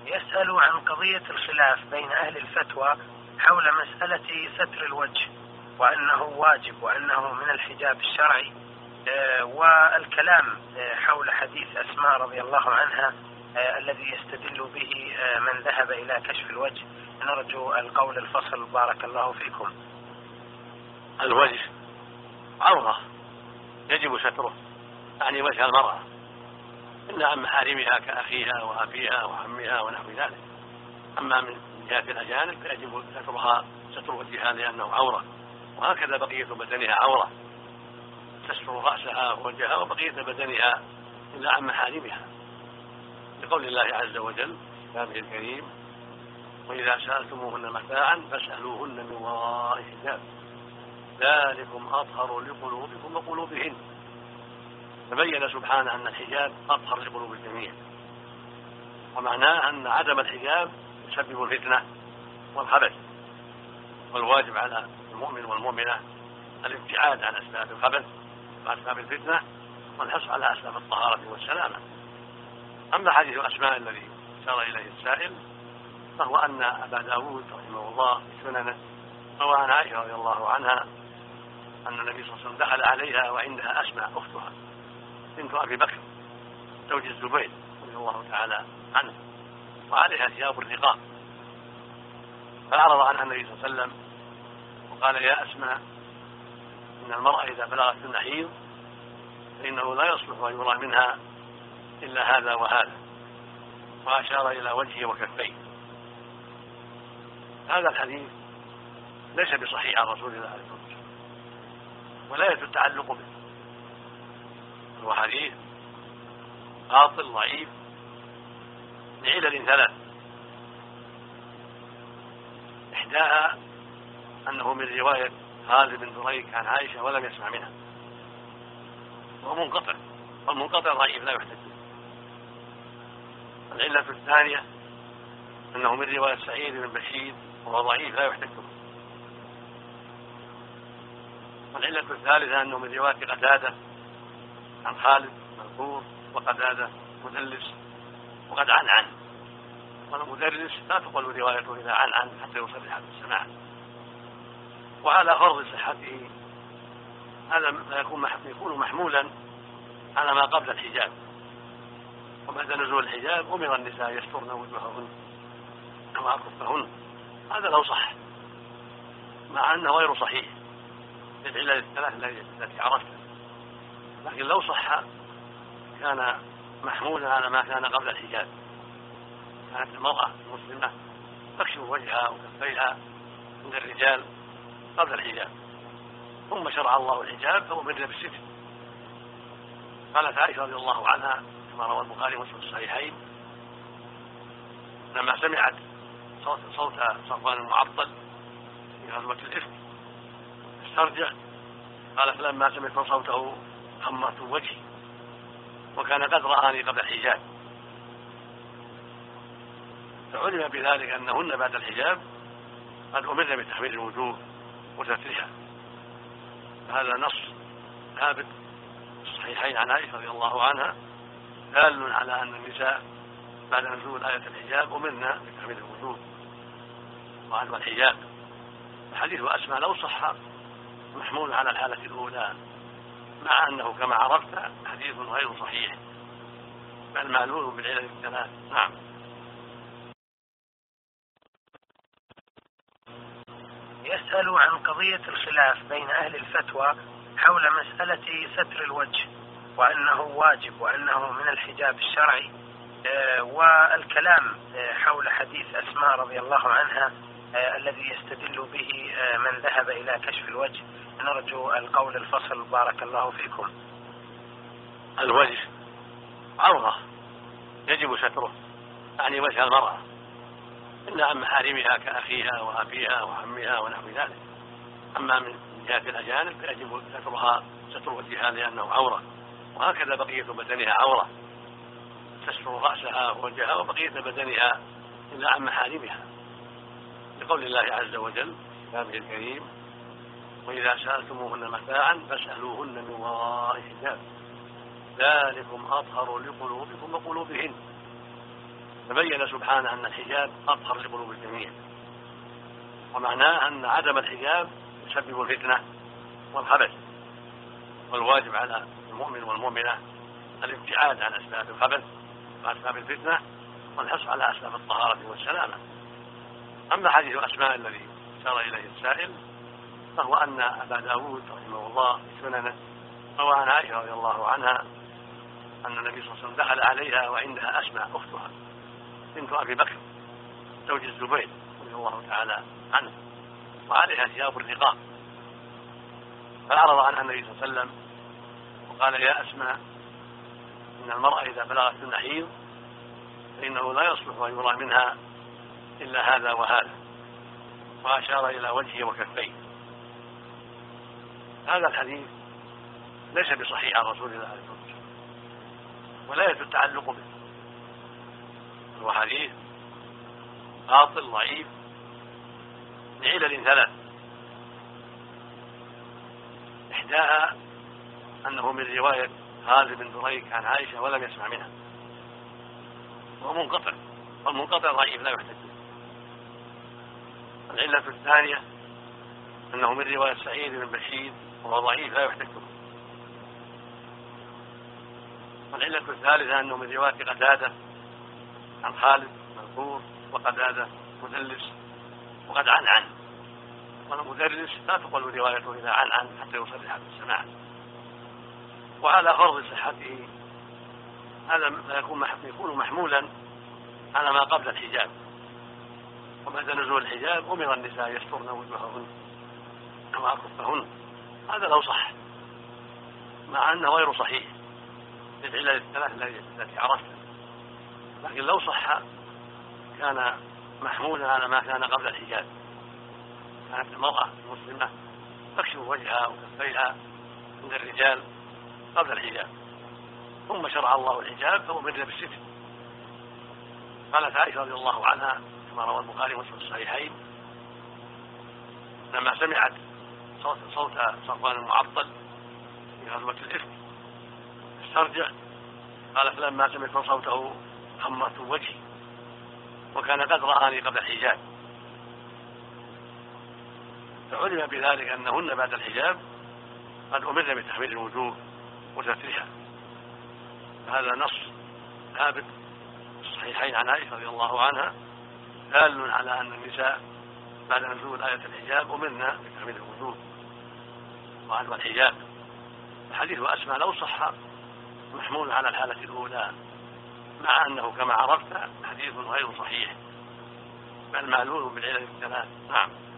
يسأل عن قضية الخلاف بين أهل الفتوى حول مسألة ستر الوجه، وأنه واجب وأنه من الحجاب الشرعي، والكلام حول حديث أسماء رضي الله عنها الذي يستدل به من ذهب إلى كشف الوجه. نرجو القول الفصل بارك الله فيكم. الوجه عورة يجب ستره، يعني وجه المرأة، إلا عن محارمها كأخيها وأبيها وعمها ونحو ذلك. أما من جهة الأجانب فيجب ستر وجهها لأنه عورة، وهكذا بقية بدنها عورة، تستر رأسها ووجهها وبقية بدنها إلا عن محارمها، لقول الله عز وجل في كتابه الكريم: وإذا سألتموهن متاعا فاسألوهن من وراء حجاب ذلكم أطهر لقلوبكم وقلوبهن. تبين سبحانه أن الحجاب أطهر لقلوب الجميع، ومعناه أن عدم الحجاب يسبب الفتنة والخبث، والواجب على المؤمن والمؤمنة الابتعاد عن أسباب الخبث وأسباب الفتنة والحرص على أسباب الطهارة والسلامة. أما حديث أسماء الذي أشار إليه السائل فهو أن أبا داود رحمه الله في سننه روى عن عائشة رضي الله عنها أن النبي صلى الله عليه وسلم دخل عليها وعندها أسماء أختها بنت أبي بكر زوج الزبير رضي الله تعالى عنه، وعليها ثياب الرقاق، فأعرض عنها النبي صلى الله عليه وسلم وقال: يا أسماء، إن المرأة إذا بلغت المحيض فإنه لا يصلح أن يرى منها إلا هذا وهذا، وأشار إلى وجهه وكفيه. هذا الحديث ليس بصحيح عن رسول الله عليه الصلاة والسلام، ولا يجوز التعلق به، هو حديث باطل ضعيف لعلل ثلاث: إحداها أنه من رواية خالد بن دريك عن عائشة ولم يسمع منها، وهو منقطع، والمنقطع ضعيف لا يحتج به. العلة الثانية أنه من رواية سعيد بن بشير وهو ضعيف لا يحتج به. والعلة الثالثة أنه من رواية قتادة عن خالد مذكور، وقتادة مدلس وقد عن والمدلس لا تقبل روايته إذا عن حتى يصرح بالسماع. وعلى فرض صحته هذا يكون محمولا على ما قبل الحجاب، وبعد نزول الحجاب أمر النساء يسترن وجوههن وأكفهن. هذا لو صح، مع أنه غير صحيح للعلل الثلاث التي عرفتها، لكن لو صح كان محمولا على ما كان قبل الحجاب. كانت المرأة المسلمة تكشف وجهها وكفيها عند الرجال قبل الحجاب، ثم شرع الله الحجاب فأمرنا بالستر. قالت عائشة رضي الله عنها كما روى البخاري ومسلم في الصحيحين: لما سمعت صوت صفوان المعطل في غزوة الإفك استرجع، قالت: لما سمعت صوته خمرت وجهي، وكان قد رآني قبل الحجاب. فعلم بذلك أنهن بعد الحجاب قد أمرن بتحميل الوجوه وسترها. هذا نص ثابت في الصحيحين عن عائشة رضي الله عنها دال على أن النساء بعد نزول آية الحجاب أمرنا بتحميل الوجوه وعدم الحجاب. الحديث أسماء لو صح محمول على الحالة الأولى، مع أنه كما عرفت حديث غير صحيح بل معلول بالعلل الثلاث. نعم. يسأل عن قضية الخلاف بين أهل الفتوى حول مسألة ستر الوجه، وأنه واجب وأنه من الحجاب الشرعي، والكلام حول حديث أسماء رضي الله عنها الذي يستدل به من ذهب إلى كشف الوجه. نرجو القول الفصل بارك الله فيكم. الوجه عورة يجب ستره، يعني وجه المرأة، إلا عن محارمها كأخيها وأبيها وعمها ونحو ذلك. أما من جهة الأجانب فيجب ستر وجهها لأنه عورة، وهكذا بقية بدنها عورة، تستر رأسها ووجهها وبقية بدنها إلا عن محارمها، لقول الله عز وجل في كتابه الكريم: وإذا سألتموهن متاعا فاسألوهن من وراء حجاب ذلكم أطهر لقلوبكم وقلوبهن. فبين سبحانه أن الحجاب أطهر لقلوب الجميع، ومعناه أن عدم الحجاب يسبب الفتنة والخبث، والواجب على المؤمن والمؤمنة الابتعاد عن أسباب الخبث وأسباب الفتنة والحرص على أسباب الطهارة والسلامة. أما حديث أسماء الذي أشار إليه السائل فهو أن أبا داود رحمه الله في سننه روى عن عائشة رضي الله عنها أن النبي صلى الله عليه وسلم دخل عليها وعندها أسماء أختها بنت أبي بكر زوج الزبير رضي الله تعالى عنه، وعليها ثياب الرقاق، فأعرض عنها النبي صلى الله عليه وسلم وقال: يا أسماء، إن المرأة إذا بلغت المحيض فإنه لا يصلح أن يرى منها إلا هذا وهذا، وأشار إلى وجهه وكفيه. هذا الحديث ليس بصحيح عن رسول الله عليه الصلاة والسلام، ولا يجوز التعلق به، هو حديث باطل ضعيف لعلل ثلاث: إحداها أنه من رواية خالد بن دريك عن عائشة ولم يسمع منها، وهو منقطع، والمنقطع ضعيف لا يحتج به. العلة الثانية أنه من رواية سعيد بن بشير وهو ضعيف لا يحتج به. والعلة الثالثة أنه من رواية قتادة عن خالد منصور، وقتادة مدلس وقد عن والمدلس لا تقبل روايته إذا عن حتى يصرح بالسماع. وعلى فرض صحته هذا يكون محمولا على ما قبل الحجاب، وبعد نزول الحجاب أمر النساء يسترن وجوههن وأكفهن. هذا لو صح، مع أنه غير صحيح للعلل الثلاث التي عرفتها، لكن لو صح كان محمولا على ما كان قبل الحجاب. كانت المرأة المسلمة تكشف وجهها وكفيها عند الرجال قبل الحجاب، ثم شرع الله الحجاب فأمرنا بالستر. قالت عائشة رضي الله عنها كما روى البخاري ومسلم في الصحيحين: لما سمعت صوت صفوان المعطل في غزوة الإفك استرجع، قالت: لما سمعت صوته خمرت وجهي، وكان قد رآني قبل الحجاب. فعلم بذلك أنهن بعد الحجاب قد أمرن بتحميل الوجوه وسترها. هذا نص ثابت في الصحيحين عن عائشة رضي الله عنها دال على أن النساء بعد نزول آية الحجاب أمرنا بتحميل الوجوه وعدم الحجاب. الحديث أسماء لو صح محمول على الحالة الأولى، مع أنه كما عرفت حديث غير صحيح بل معلول بالعلل الثلاث. نعم.